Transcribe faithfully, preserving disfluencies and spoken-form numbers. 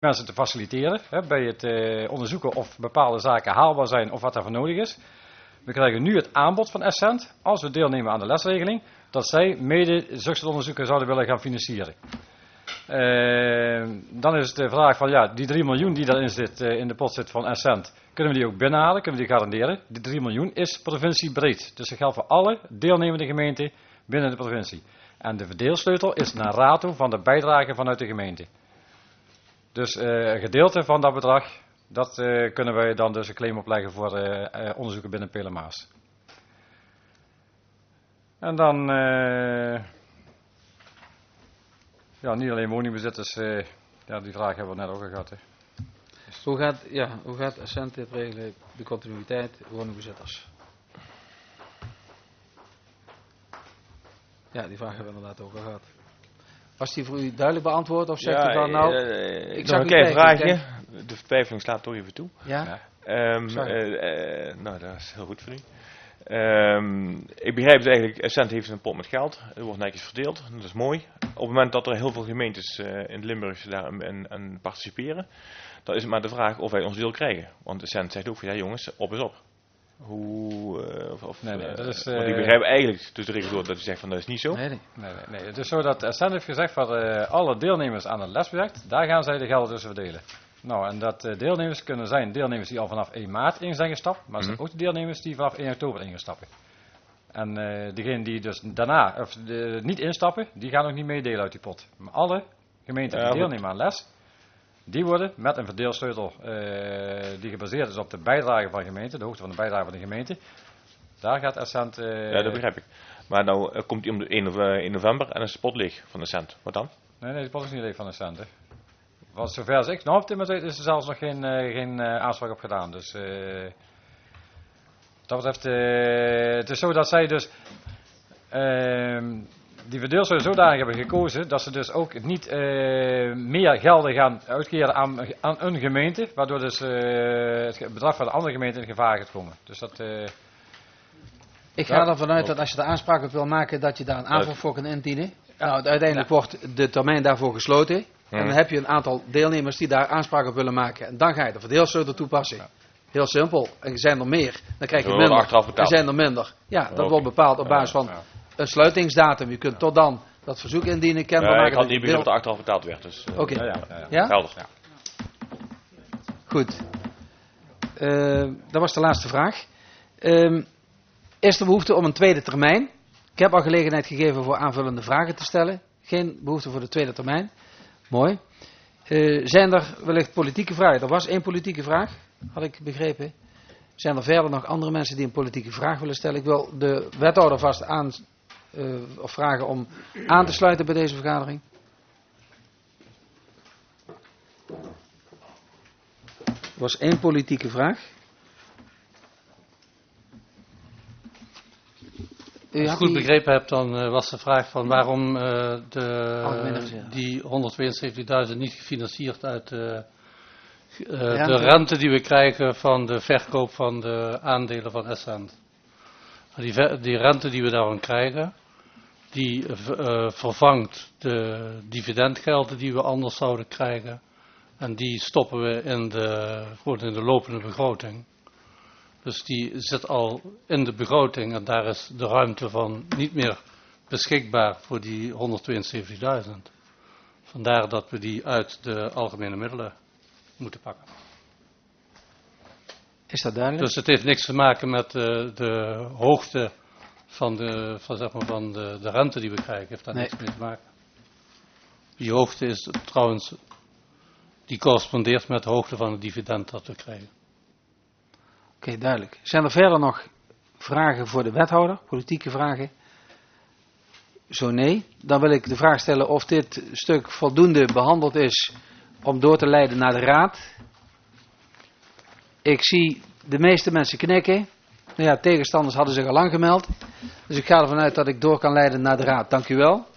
mensen te faciliteren hè, bij het uh, onderzoeken of bepaalde zaken haalbaar zijn of wat daarvoor nodig is. We krijgen nu het aanbod van Essent, als we deelnemen aan de lesregeling, dat zij mede zulke onderzoeken zouden willen gaan financieren. Uh, dan is het de vraag van ja, die drie miljoen die daarin zit, uh, in de pot zit van Essent, kunnen we die ook binnenhalen, kunnen we die garanderen? Die drie miljoen is provinciebreed, dus dat geldt voor alle deelnemende gemeenten binnen de provincie. En de verdeelsleutel is naar rato van de bijdrage vanuit de gemeente. Dus uh, een gedeelte van dat bedrag, dat uh, kunnen wij dan dus een claim opleggen voor uh, uh, onderzoeken binnen Pelemaas. En dan, uh, ja, niet alleen woningbezitters, uh, ja, die vraag hebben we net ook al gehad. Hè. Hoe gaat, ja, hoe gaat Essent dit regelen, de continuïteit woningbezitters? Ja, die vraag hebben we inderdaad ook al gehad. Was die voor u duidelijk beantwoord of zegt ja, u dan nou... Uh, ik nog een klein vraagje. De vertwijfeling slaat toch even toe. Ja? Um, uh, uh, nou, dat is heel goed voor u. Um, ik begrijp het eigenlijk, Essent heeft een pot met geld. Het wordt netjes verdeeld. Dat is mooi. Op het moment dat er heel veel gemeentes uh, in Limburg daar aan, aan participeren, dan is het maar de vraag of wij ons deel krijgen. Want Essent zegt ook van ja jongens, op is op. Hoe, uh, of, of, nee, nee, dat is, uh, want ik begrijp eigenlijk dus de regel dat hij zegt van dat is niet zo. Nee, nee. nee, nee, nee. Het is zo dat Essent heeft gezegd voor uh, alle deelnemers aan het lesproject, daar gaan zij de gelden tussen verdelen. Nou, en dat uh, deelnemers kunnen zijn deelnemers die al vanaf één maart in zijn gestapt, maar er zijn Mm-hmm. ook de deelnemers die vanaf één oktober ingestappen. En uh, degenen die dus daarna of, uh, niet instappen, die gaan ook niet meedelen uit die pot. Maar alle gemeenten die ja, deelnemen aan les, die worden met een verdeelsleutel uh, die gebaseerd is op de bijdrage van de gemeente, de hoogte van de bijdrage van de gemeente. Daar gaat Essent... Uh, ja, dat begrijp ik. Maar nou uh, komt hij om de één november en is de pot leeg van Essent. Wat dan? Nee, nee, de pot is niet leeg van Essent. Hè. Want zover als ik nou op dit moment is er zelfs nog geen, uh, geen uh, aanspraak op gedaan. Dus uh, dat betreft, uh, het is zo dat zij dus uh, die verdeelsleutel zodanig hebben gekozen dat ze dus ook niet uh, meer gelden gaan uitkeren aan, aan een gemeente, waardoor dus uh, het bedrag van de andere gemeente in gevaar gaat komen. Dus dat... Uh, ik ga ervan uit dat als je de aanspraak op wil maken, dat je daar een aanvraag voor kan indienen. Ja. Nou, uiteindelijk ja. wordt de termijn daarvoor gesloten. Hmm. En dan heb je een aantal deelnemers die daar aanspraak op willen maken. En dan ga je de verdeelsleutel toepassen. Ja. Heel simpel. En zijn er meer, dan krijg je minder. En zijn er minder. Ja, dat okay. wordt bepaald op basis van een sluitingsdatum. Je kunt tot dan dat verzoek indienen. Kenbaar ja, maken ik had niet begrepen dat er achteraf betaald werd. Dus, uh, Oké. Okay. Ja, ja, ja, ja. Helder. Ja? Goed. Uh, dat was de laatste vraag. Uh, is er behoefte om een tweede termijn? Ik heb al gelegenheid gegeven voor aanvullende vragen te stellen. Geen behoefte voor de tweede termijn. Mooi. Uh, zijn er wellicht politieke vragen? Er was één politieke vraag, had ik begrepen. Zijn er verder nog andere mensen die een politieke vraag willen stellen? Ik wil de wethouder vast aan, uh, of vragen om aan te sluiten bij deze vergadering. Er was één politieke vraag. Als ik het goed begrepen heb, dan uh, was de vraag van waarom uh, de, die honderdtweeënzeventigduizend niet gefinancierd uit uh, uh, de rente die we krijgen van de verkoop van de aandelen van Essent. Die, die rente die we daarvan krijgen, die uh, vervangt de dividendgelden die we anders zouden krijgen. En die stoppen we in de, gewoon in de lopende begroting. Dus die zit al in de begroting en daar is de ruimte van niet meer beschikbaar voor die honderdtweeënzeventigduizend. Vandaar dat we die uit de algemene middelen moeten pakken. Is dat duidelijk? Dus het heeft niks te maken met de, de hoogte van, de, van, zeg maar, van de, de rente die we krijgen. Heeft daar nee. niks mee te maken. Die hoogte is trouwens, die correspondeert met de hoogte van het dividend dat we krijgen. Oké, okay, duidelijk. Zijn er verder nog vragen voor de wethouder? Politieke vragen? Zo nee. Dan wil ik de vraag stellen of dit stuk voldoende behandeld is om door te leiden naar de raad. Ik zie de meeste mensen knikken. Nou ja, tegenstanders hadden zich al lang gemeld. Dus ik ga ervan uit dat ik door kan leiden naar de raad. Dank u wel.